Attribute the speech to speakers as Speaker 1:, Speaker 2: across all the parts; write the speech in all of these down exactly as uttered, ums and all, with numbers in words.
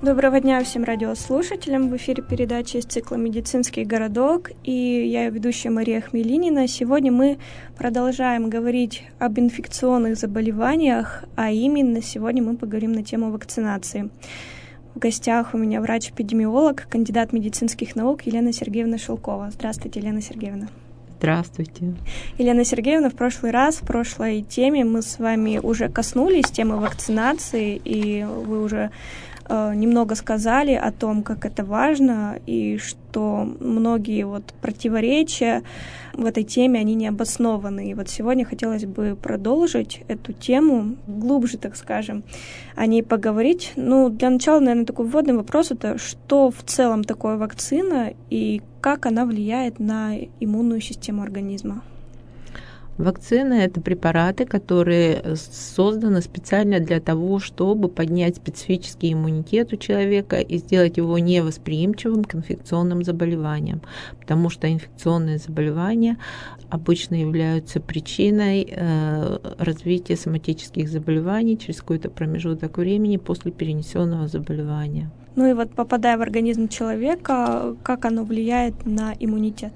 Speaker 1: Доброго дня всем радиослушателям. В эфире передача из цикла «Медицинский городок», и я ведущая Мария Хмелинина. Сегодня мы продолжаем говорить об инфекционных заболеваниях, а именно сегодня мы поговорим на тему вакцинации. В гостях у меня врач-эпидемиолог, кандидат медицинских наук Елена Сергеевна Шелкова. Здравствуйте, Елена Сергеевна.
Speaker 2: Здравствуйте.
Speaker 1: Елена Сергеевна, в прошлый раз, в прошлой теме мы с вами уже коснулись темы вакцинации, и вы уже немного сказали о том, как это важно, и что многие вот противоречия в этой теме, они не обоснованы. И вот сегодня хотелось бы продолжить эту тему, глубже, так скажем, о ней поговорить. Ну, для начала, наверное, такой вводный вопрос — это что в целом такое вакцина и как она влияет на иммунную систему организма?
Speaker 2: Вакцины – это препараты, которые созданы специально для того, чтобы поднять специфический иммунитет у человека и сделать его невосприимчивым к инфекционным заболеваниям, потому что инфекционные заболевания обычно являются причиной э, развития соматических заболеваний через какой-то промежуток времени после перенесенного заболевания.
Speaker 1: Ну и вот, попадая в организм человека, как оно влияет на иммунитет?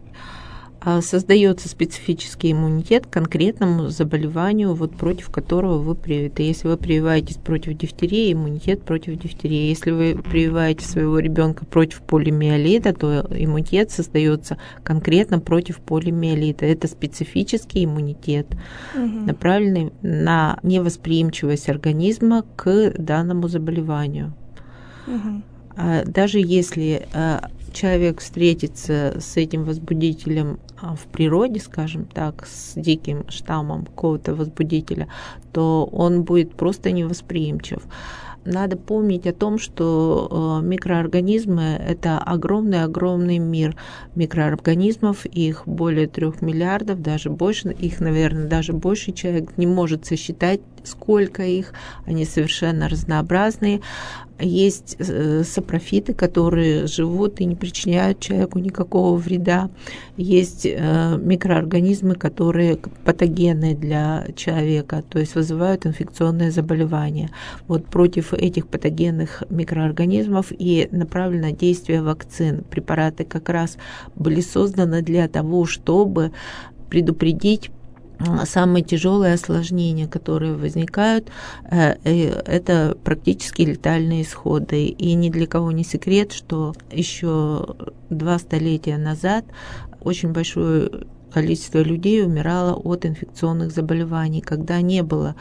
Speaker 2: Создается специфический иммунитет к конкретному заболеванию, вот против которого вы привиты. Если вы прививаетесь против дифтерии, иммунитет против дифтерии. Если вы прививаете своего ребенка против полиомиелита, то иммунитет создается конкретно против полиомиелита. Это специфический иммунитет, угу. направленный на невосприимчивость организма к данному заболеванию. Угу. Даже если человек встретится с этим возбудителем в природе, скажем так, с диким штаммом какого-то возбудителя, то он будет просто невосприимчив. Надо помнить о том, что микроорганизмы – это огромный-огромный мир микроорганизмов, их более трех миллиардов, даже больше, их, наверное, даже больше человек не может сосчитать, сколько их, они совершенно разнообразные. Есть сапрофиты, которые живут и не причиняют человеку никакого вреда. Есть микроорганизмы, которые патогенны для человека, то есть вызывают инфекционные заболевания. Вот против этих патогенных микроорганизмов и направлено действие вакцин. Препараты как раз были созданы для того, чтобы предупредить самые тяжелые осложнения, которые возникают, это практически летальные исходы. И ни для кого не секрет, что еще два столетия назад очень большое количество людей умирало от инфекционных заболеваний, когда не было,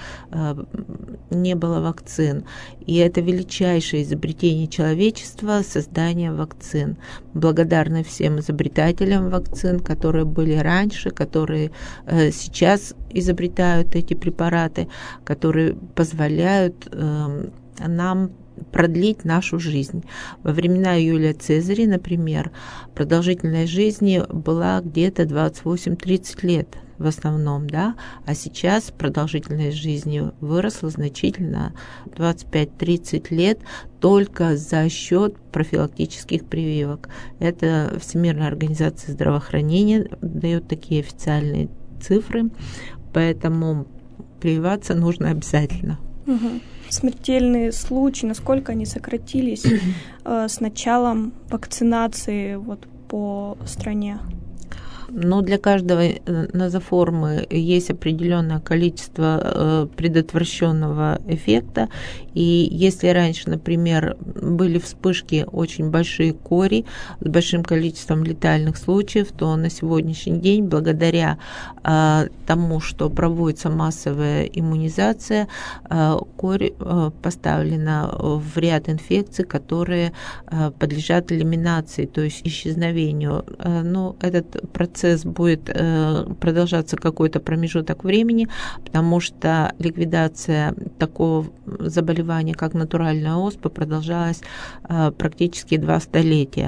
Speaker 2: не было вакцин. И это величайшее изобретение человечества — создание вакцин. Благодарны всем изобретателям вакцин, которые были раньше, которые сейчас изобретают эти препараты, которые позволяют нам продлить нашу жизнь. Во времена Юлия Цезаря, например, продолжительность жизни была где-то двадцать восемь - тридцать лет в основном, да, а сейчас продолжительность жизни выросла значительно, двадцать пять - тридцать лет, только за счет профилактических прививок. Это Всемирная организация здравоохранения дает такие официальные цифры, поэтому прививаться нужно обязательно.
Speaker 1: Угу. Смертельные случаи, насколько они сократились э, с началом вакцинации вот, по стране?
Speaker 2: Но для каждого нозоформы есть определенное количество предотвращенного эффекта. И если раньше, например, были вспышки очень большие кори с большим количеством летальных случаев, то на сегодняшний день, благодаря тому, что проводится массовая иммунизация, корь поставлена в ряд инфекций, которые подлежат элиминации, то есть исчезновению. Но этот процесс Процесс будет э, продолжаться какой-то промежуток времени, потому что ликвидация такого заболевания, как натуральная оспа, продолжалась э, практически два столетия.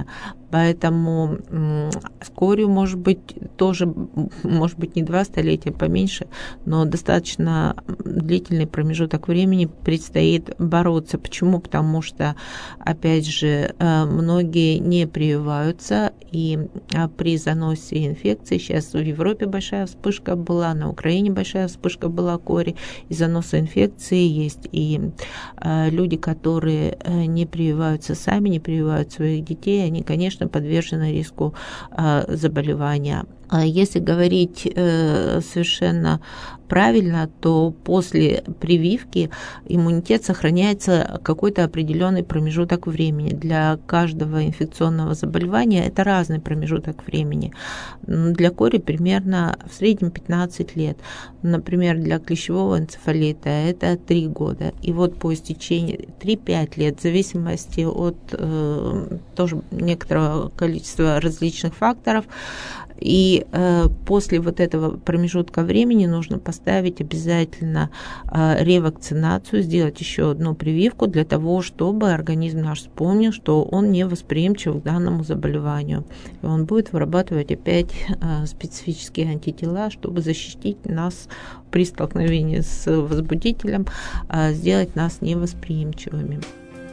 Speaker 2: Поэтому с корью, может быть, тоже, может быть, не два столетия, поменьше, но достаточно длительный промежуток времени предстоит бороться. Почему? Потому что, опять же, многие не прививаются, и при заносе инфекции, сейчас в Европе большая вспышка была, на Украине большая вспышка была кори, и заноса инфекции есть. И люди, которые не прививаются сами, не прививают своих детей, они, конечно, подвержены риску заболевания. Если говорить э, совершенно правильно, то после прививки иммунитет сохраняется какой-то определенный промежуток времени. Для каждого инфекционного заболевания это разный промежуток времени. Для кори примерно в среднем пятнадцать лет. Например, для клещевого энцефалита это три года. И вот по истечении три-пять лет, в зависимости от э, тоже некоторого количества различных факторов, и э, после вот этого промежутка времени нужно поставить обязательно э, ревакцинацию, сделать еще одну прививку для того, чтобы организм наш вспомнил, что он не восприимчив к данному заболеванию. И он будет вырабатывать опять э, специфические антитела, чтобы защитить нас при столкновении с возбудителем, э, сделать нас невосприимчивыми.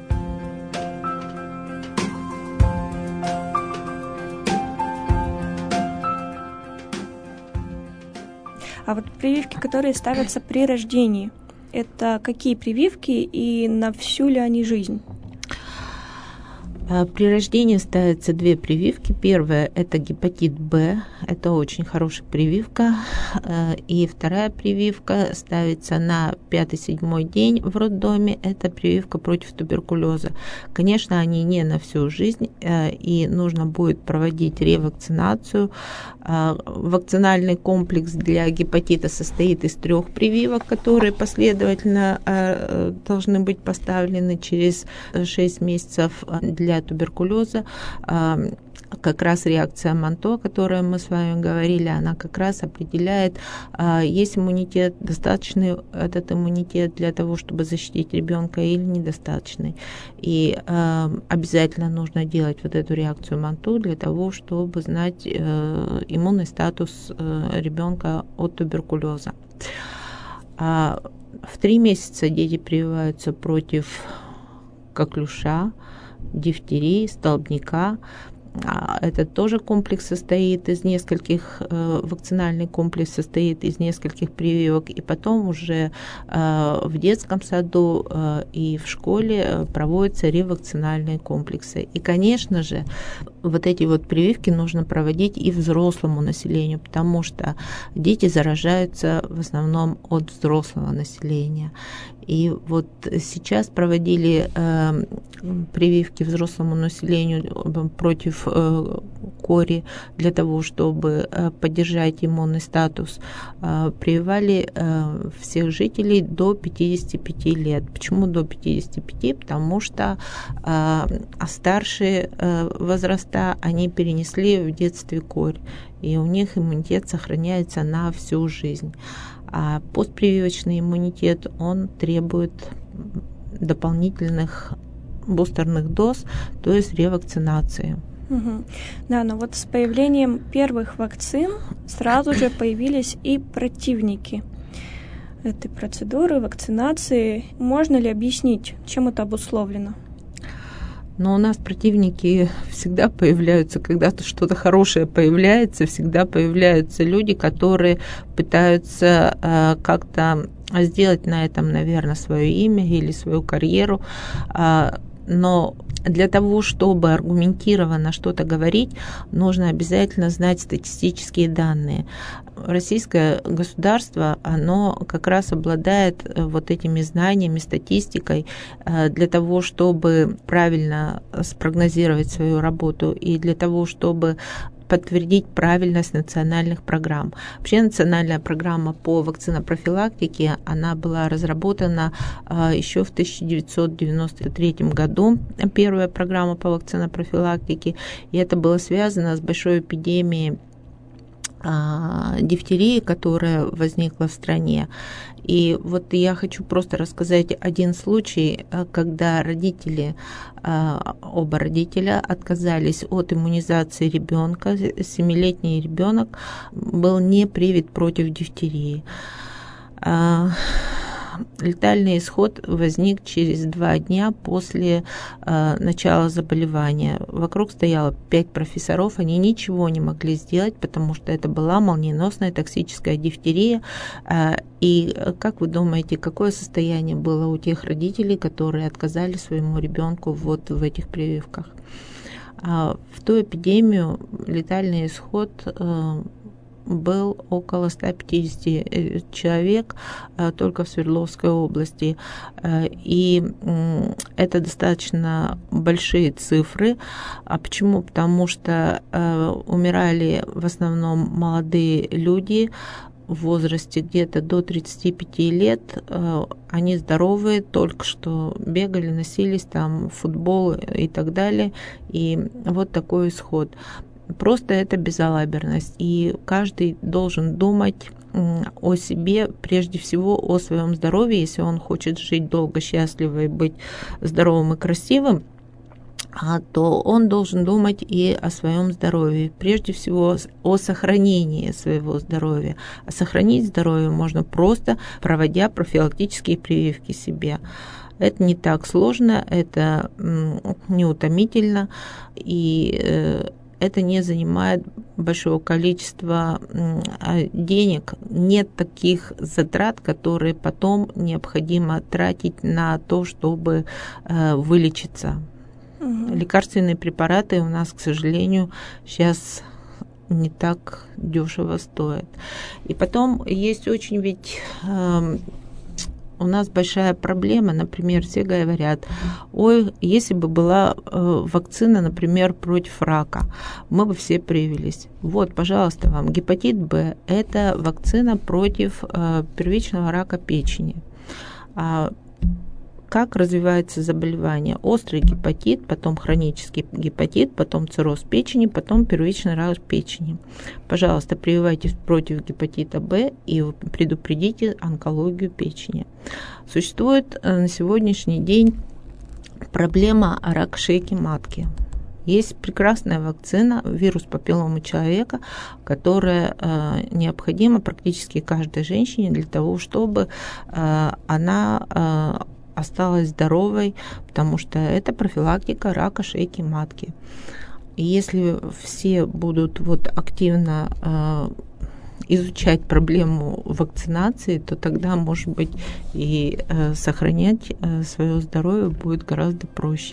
Speaker 1: А вот прививки, которые ставятся при рождении, это какие прививки и на всю ли они жизнь?
Speaker 2: При рождении ставятся две прививки. Первая – это гепатит Б, это очень хорошая прививка. И вторая прививка ставится на пятый-седьмой день в роддоме, это прививка против туберкулеза. Конечно, они не на всю жизнь, и нужно будет проводить ревакцинацию. Вакцинальный комплекс для гепатита состоит из трех прививок, которые последовательно должны быть поставлены через шесть месяцев. Для туберкулеза как раз реакция Манто, о которой мы с вами говорили, она как раз определяет, есть иммунитет, достаточный этот иммунитет для того, чтобы защитить ребенка, или недостаточный. И обязательно нужно делать вот эту реакцию Манто для того, чтобы знать иммунный статус ребенка от туберкулеза. В три месяца дети прививаются против коклюша, дифтерии, столбняка. Этот тоже комплекс состоит из нескольких, вакцинальный комплекс состоит из нескольких прививок, и потом уже в детском саду и в школе проводятся ревакцинальные комплексы. И, конечно же, вот эти вот прививки нужно проводить и взрослому населению, потому что дети заражаются в основном от взрослого населения. И вот сейчас проводили э, прививки взрослому населению против э, кори для того, чтобы э, поддержать иммунный статус. Э, прививали э, всех жителей до пятидесяти пяти лет. Почему до пятидесяти пяти? Потому что э, старшие э, возраста они перенесли в детстве корь, и у них иммунитет сохраняется на всю жизнь. А постпрививочный иммунитет, он требует дополнительных бустерных доз, то есть ревакцинации.
Speaker 1: Угу. Да, но вот с появлением первых вакцин сразу же появились и противники этой процедуры, вакцинации. Можно ли объяснить, чем это обусловлено?
Speaker 2: Но у нас противники всегда появляются, когда что-то хорошее появляется, всегда появляются люди, которые пытаются э, как-то сделать на этом, наверное, свое имя или свою карьеру. Э, но для того, чтобы аргументированно что-то говорить, нужно обязательно знать статистические данные. Российское государство, оно как раз обладает вот этими знаниями, статистикой для того, чтобы правильно спрогнозировать свою работу и для того, чтобы подтвердить правильность национальных программ. Вообще национальная программа по вакцинопрофилактике, она была разработана еще в тысяча девятьсот девяносто третьем году, первая программа по вакцинопрофилактике, и это было связано с большой эпидемией дифтерии, которая возникла в стране. И вот я хочу просто рассказать один случай, когда родители, оба родителя отказались от иммунизации ребенка. Семилетний ребенок был не привит против дифтерии. Летальный исход возник через два дня после э, начала заболевания. Вокруг стояло пять профессоров, они ничего не могли сделать, потому что это была молниеносная токсическая дифтерия. Э, и как вы думаете, какое состояние было у тех родителей, которые отказали своему ребенку вот в этих прививках? Э, в ту эпидемию летальный исход э, был около ста пятидесяти человек только в Свердловской области. И это достаточно большие цифры. А почему? Потому что умирали в основном молодые люди в возрасте где-то до тридцати пяти лет. Они здоровые, только что бегали, носились там в футбол и так далее. И вот такой исход. Просто это безалаберность, и каждый должен думать о себе, прежде всего о своем здоровье, если он хочет жить долго, счастливо и быть здоровым и красивым, то он должен думать и о своем здоровье, прежде всего о сохранении своего здоровья. А сохранить здоровье можно просто проводя профилактические прививки себе. Это не так сложно, это неутомительно, и это не занимает большого количества денег. Нет таких затрат, которые потом необходимо тратить на то, чтобы вылечиться. Угу. Лекарственные препараты у нас, к сожалению, сейчас не так дешево стоят. И потом есть очень ведь... У нас большая проблема, например, все говорят, ой, если бы была э, вакцина, например, против рака, мы бы все привились. Вот, пожалуйста, вам гепатит Б – это вакцина против э, первичного рака печени. А как развивается заболевание? Острый гепатит, потом хронический гепатит, потом цирроз печени, потом первичный рак печени. Пожалуйста, прививайтесь против гепатита Б и предупредите онкологию печени. Существует на сегодняшний день проблема рака шейки матки. Есть прекрасная вакцина, вирус папилломы человека, которая э, необходима практически каждой женщине для того, чтобы э, она э, осталась здоровой, потому что это профилактика рака шейки матки. И если все будут вот активно э, изучать проблему вакцинации, то тогда, может быть, и э, сохранять э, свое здоровье будет гораздо проще.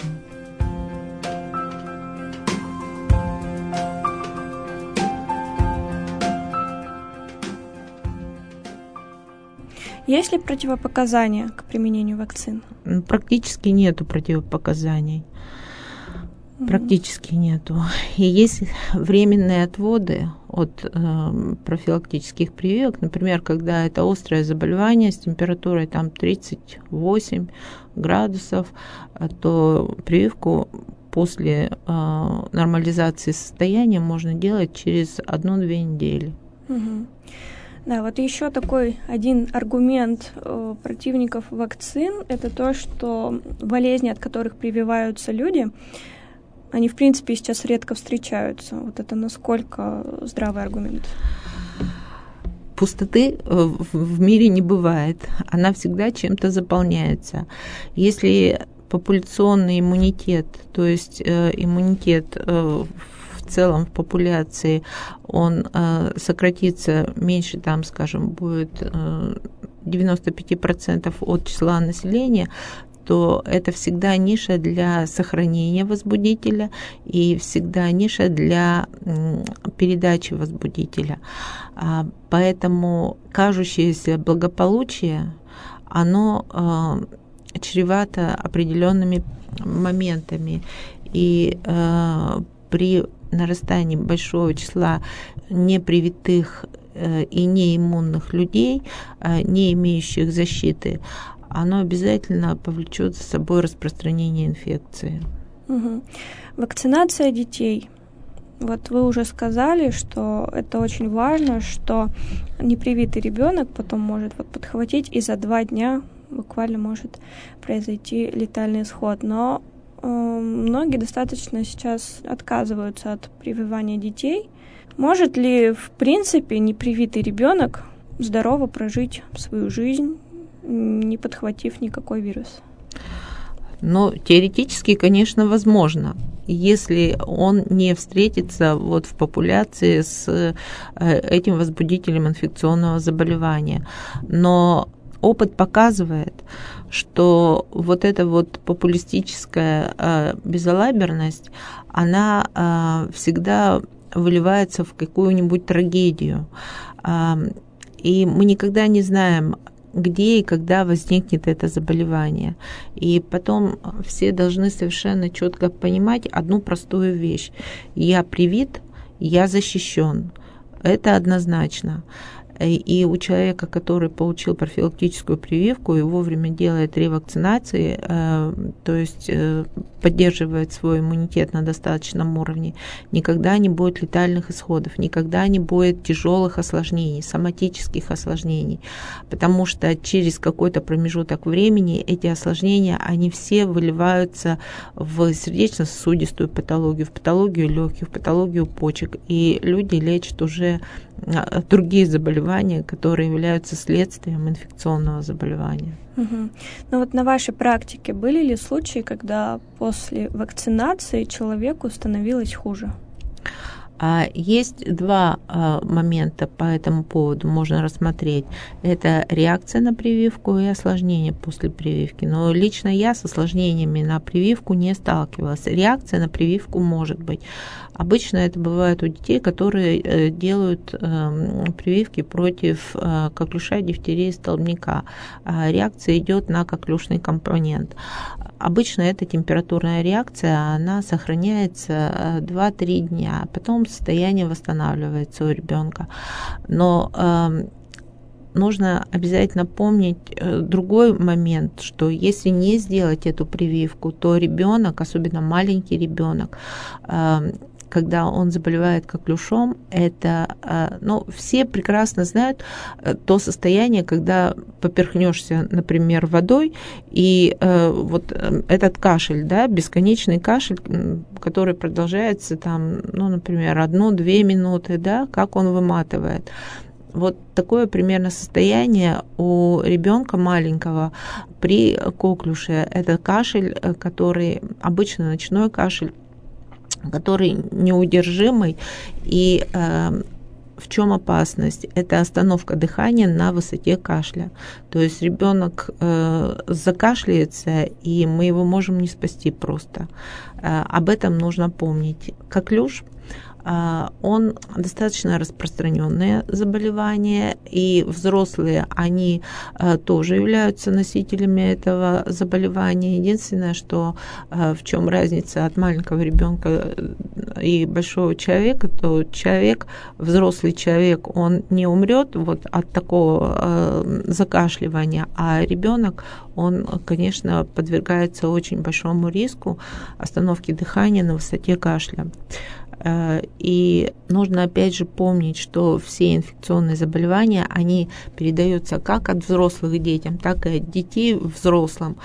Speaker 1: Есть ли противопоказания к применению вакцин?
Speaker 2: Практически нету противопоказаний. Mm-hmm. Практически нету. И есть временные отводы от э, профилактических прививок. Например, когда это острое заболевание с температурой там тридцать восемь градусов, то прививку после э, нормализации состояния можно делать через одну-две недели.
Speaker 1: Mm-hmm. Да, вот еще такой один аргумент э, противников вакцин – это то, что болезни, от которых прививаются люди, они, в принципе, сейчас редко встречаются. Вот это насколько здравый аргумент?
Speaker 2: Пустоты в мире не бывает. Она всегда чем-то заполняется. Если популяционный иммунитет, то есть э, иммунитет э, в целом в популяции, он э, сократится меньше, там, скажем, будет э, девяносто пять процентов от числа населения, то это всегда ниша для сохранения возбудителя и всегда ниша для э, передачи возбудителя. А, поэтому кажущееся благополучие, оно э, чревато определенными моментами. И э, при нарастании большого числа непривитых э, и неиммунных людей, э, не имеющих защиты, оно обязательно повлечет за собой распространение инфекции.
Speaker 1: Угу. Вакцинация детей. Вот вы уже сказали, что это очень важно, что непривитый ребенок потом может вот подхватить, и за два дня буквально может произойти летальный исход. Но э, многие достаточно сейчас отказываются от прививания детей. Может ли, в принципе, непривитый ребенок здорово прожить свою жизнь, не подхватив никакой вирус?
Speaker 2: Ну, теоретически, конечно, возможно, если он не встретится вот в популяции с этим возбудителем инфекционного заболевания. Но опыт показывает, что вот эта вот популистическая безалаберность, она всегда выливается в какую-нибудь трагедию. И мы никогда не знаем, где и когда возникнет это заболевание. И потом все должны совершенно четко понимать одну простую вещь. Я привит, я защищен. Это однозначно. И у человека, который получил профилактическую прививку и вовремя делает ревакцинации, то есть поддерживает свой иммунитет на достаточном уровне, никогда не будет летальных исходов, никогда не будет тяжелых осложнений, соматических осложнений, потому что через какой-то промежуток времени эти осложнения, они все выливаются в сердечно-сосудистую патологию, в патологию легких, в патологию почек, и люди лечат уже другие заболевания, которые являются следствием инфекционного заболевания.
Speaker 1: Угу. Ну вот на вашей практике были ли случаи, когда после вакцинации человеку становилось хуже?
Speaker 2: Есть два момента по этому поводу можно рассмотреть. Это реакция на прививку и осложнения после прививки. Но лично я с осложнениями на прививку не сталкивалась. Реакция на прививку может быть. Обычно это бывает у детей, которые делают прививки против коклюша, дифтерии, столбняка. Реакция идет на коклюшный компонент. Обычно эта температурная реакция, она сохраняется два-три дня, потом состояние восстанавливается у ребенка. Но э, нужно обязательно помнить другой момент, что если не сделать эту прививку, то ребенок, особенно маленький ребенок, э, когда он заболевает коклюшом, это, ну, все прекрасно знают то состояние, когда поперхнешься, например, водой, и вот этот кашель, да, бесконечный кашель, который продолжается там, ну, например, одну-две минуты, да, как он выматывает. Вот такое примерно состояние у ребенка маленького при коклюше. Это кашель, который обычно ночной кашель, который неудержимый. И э, в чем опасность? Это остановка дыхания на высоте кашля. То есть ребенок э, закашляется, и мы его можем не спасти просто. Э, об этом нужно помнить. Коклюш, он достаточно распространенное заболевание, и взрослые, они тоже являются носителями этого заболевания. Единственное, что в чем разница от маленького ребенка и большого человека, то человек, взрослый человек, он не умрет вот от такого закашливания, а ребенок, он, конечно, подвергается очень большому риску остановки дыхания на высоте кашля. И нужно опять же помнить, что все инфекционные заболевания, они передаются как от взрослых к детям, так и от детей взрослым.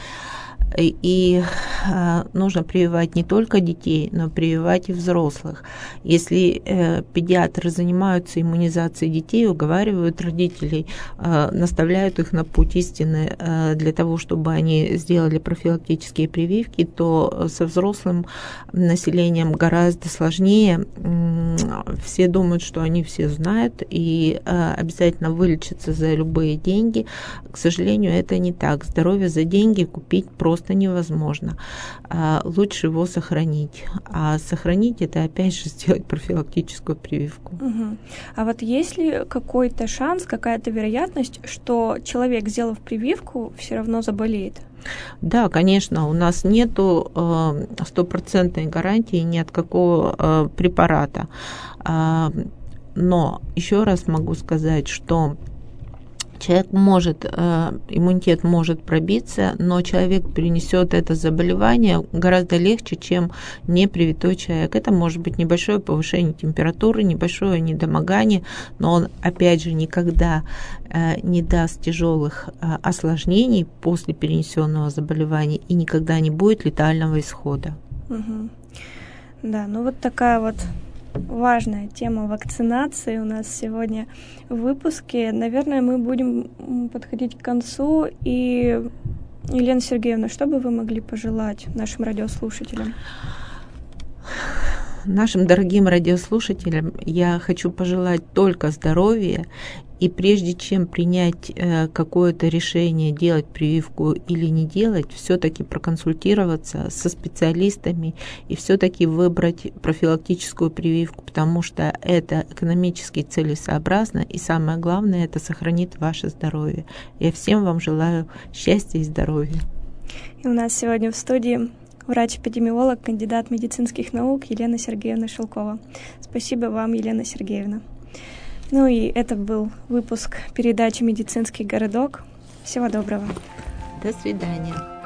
Speaker 2: И нужно прививать не только детей, но прививать и взрослых. Если педиатры занимаются иммунизацией детей, уговаривают родителей, наставляют их на путь истины для того, чтобы они сделали профилактические прививки, то со взрослым населением гораздо сложнее. Все думают, что они все знают и обязательно вылечатся за любые деньги. К сожалению, это не так. Здоровье за деньги купить просто невозможно. Лучше его сохранить. А сохранить — это опять же сделать профилактическую прививку.
Speaker 1: Угу. А вот есть ли какой-то шанс, какая-то вероятность, что человек, сделав прививку, все равно заболеет?
Speaker 2: Да, конечно, у нас нету стопроцентной гарантии ни от какого препарата. Но еще раз могу сказать, что Человек может, иммунитет может пробиться, но человек перенесет это заболевание гораздо легче, чем непривитой человек. Это может быть небольшое повышение температуры, небольшое недомогание, но он, опять же, никогда не даст тяжелых осложнений после перенесенного заболевания и никогда не будет летального исхода.
Speaker 1: Угу. Да, ну вот такая вот важная тема вакцинации у нас сегодня в выпуске. Наверное, мы будем подходить к концу. И, Елена Сергеевна, что бы вы могли пожелать нашим радиослушателям?
Speaker 2: Нашим дорогим радиослушателям я хочу пожелать только здоровья. И прежде чем принять э, какое-то решение, делать прививку или не делать, все-таки проконсультироваться со специалистами и все-таки выбрать профилактическую прививку, потому что это экономически целесообразно, и самое главное, это сохранит ваше здоровье. Я всем вам желаю счастья и здоровья.
Speaker 1: И у нас сегодня в студии врач-эпидемиолог, кандидат медицинских наук Елена Сергеевна Шелкова. Спасибо вам, Елена Сергеевна. Ну и это был выпуск передачи «Медицинский городок». Всего доброго.
Speaker 2: До свидания.